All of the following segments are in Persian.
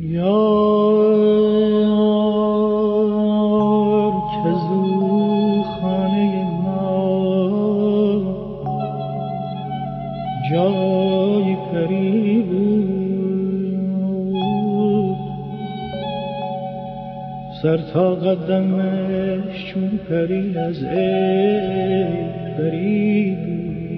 یار که زو خانه ما جای پری بود، سر تا قدمش چون پری از عیب بری بود.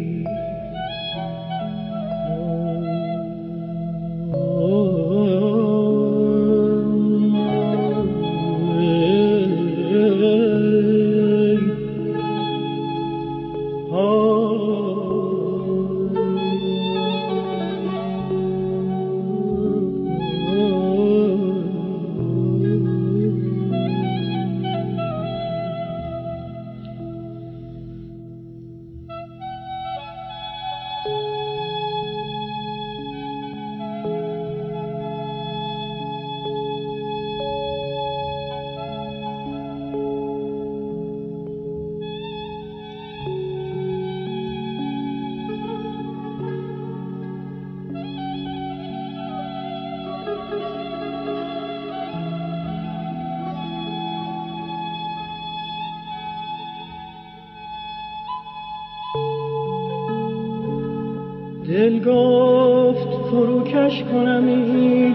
دل گفت فروکش کنم این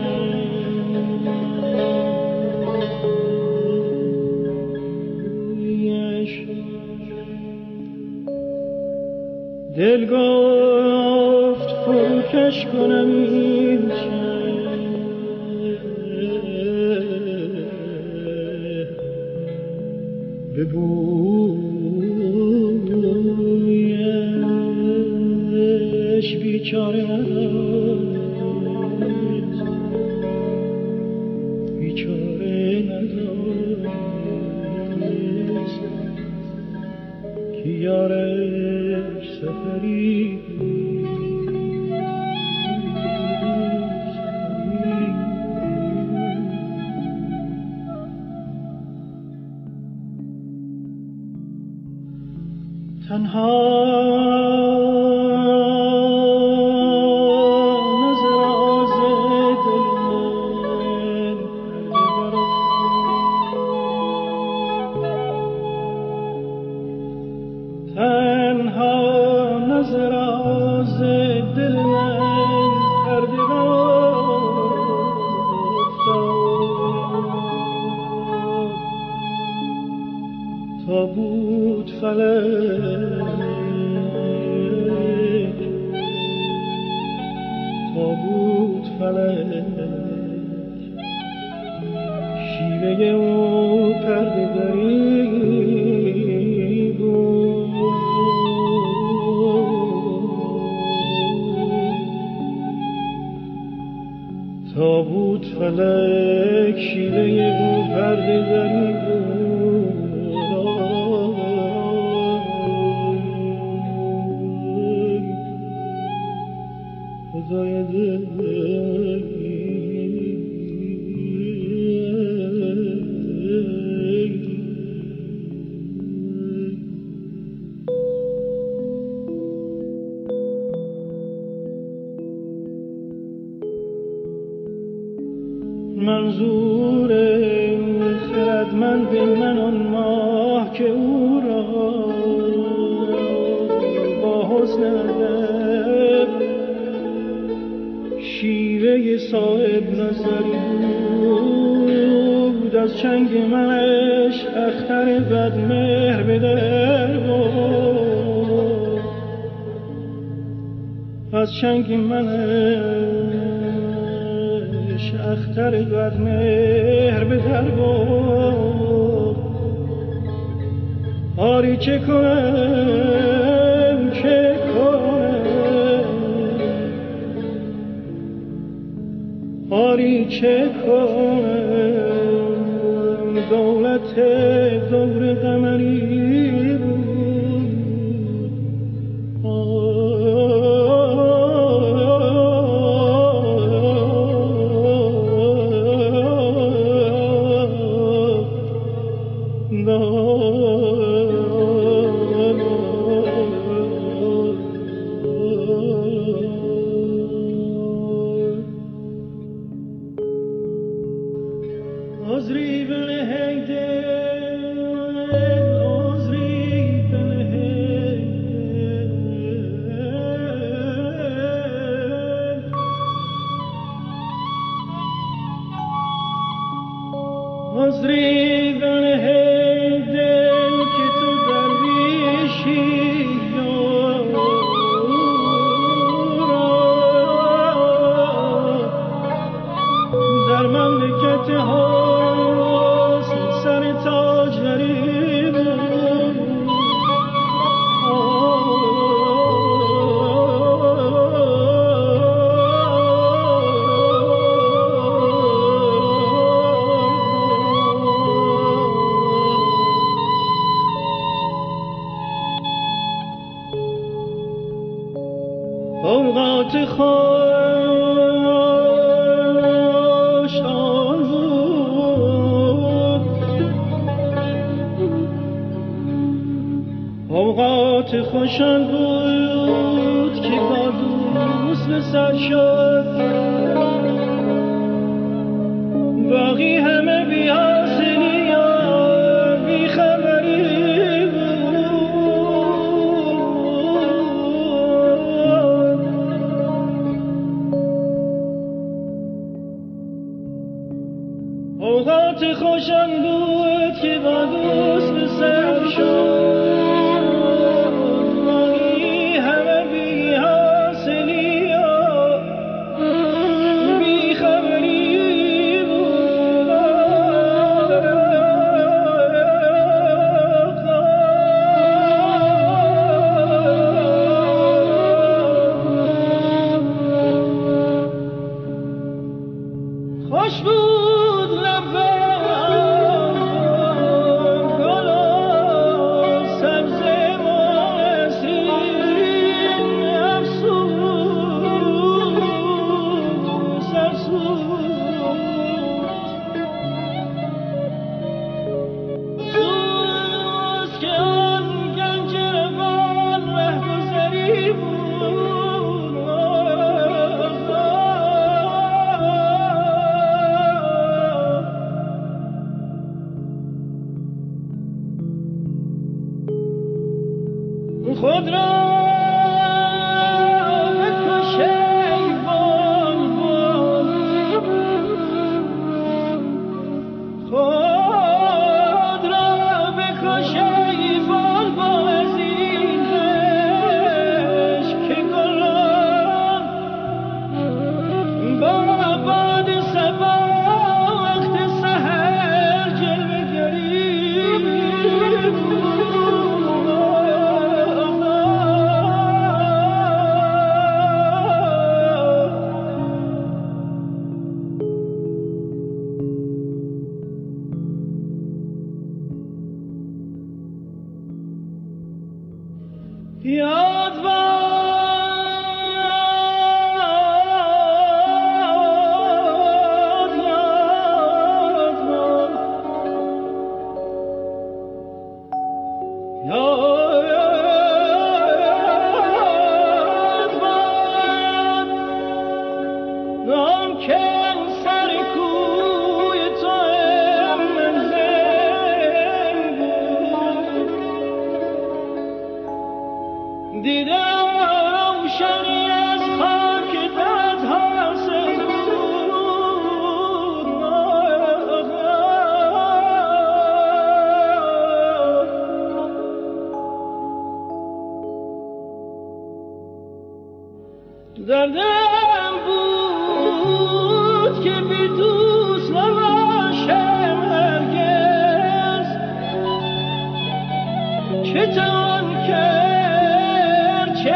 دل گفت فروکش کنم این ببویش بیچاره ندارست که یارش سفری تنها تابوت فلک شیوه او پرده دری بود. تابوت فلک شیوه او پرده دری بود. منظور خردمند من آن ماه که او را با حسن ادب شیوه صاحب نظری بود. از چنگ منش اختر بدمهر به در بود. از چنگ منش اختر بدمهر به در بود. آری چه کنم چه کنم، آری چه کنم، دولت دور قمری بود. عذری بنه ای دل عذری بنه ای دل عذری بنه ای دل که تو درویشی در مملکت حسن سر تاجری بود اوقات خوش آن بود اوقات خوشان بود که با دوست به سر شد باقی همه بی حاصلی و بی خبری بود اوقات خوشان بود که با دوست به سر شد باقی همه بی حاصلی و بی خبری بود خوش بود لبم گل و سبزه و نسرین افسوس افسوس که آن گنج روان رهگذری بود خود را بکش ای بلبل خود را بکش ای بلبل از این عشق که گلان با باد صبا وقت سحر جلوه گری یاد آن که سر کوی تو منزل بود دیدم روشنی از خاک دست حاصل بود دردم بود که بی دوست نباشم هرگز چه توان کرد چه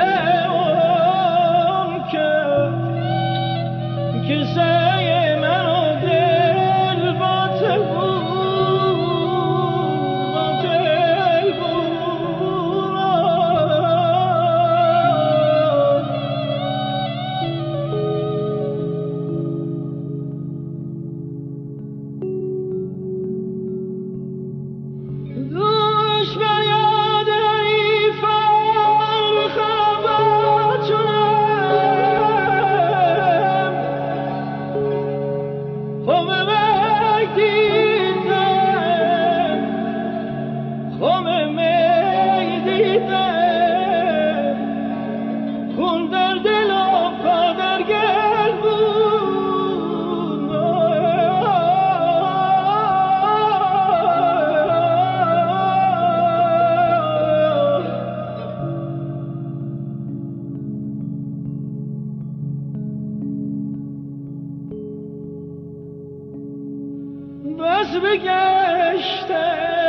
توان کرد که سعی من و دل باطل بود باطل بود دیدم خم می دیدم خون در دلم پادر گل بود بس بگشتم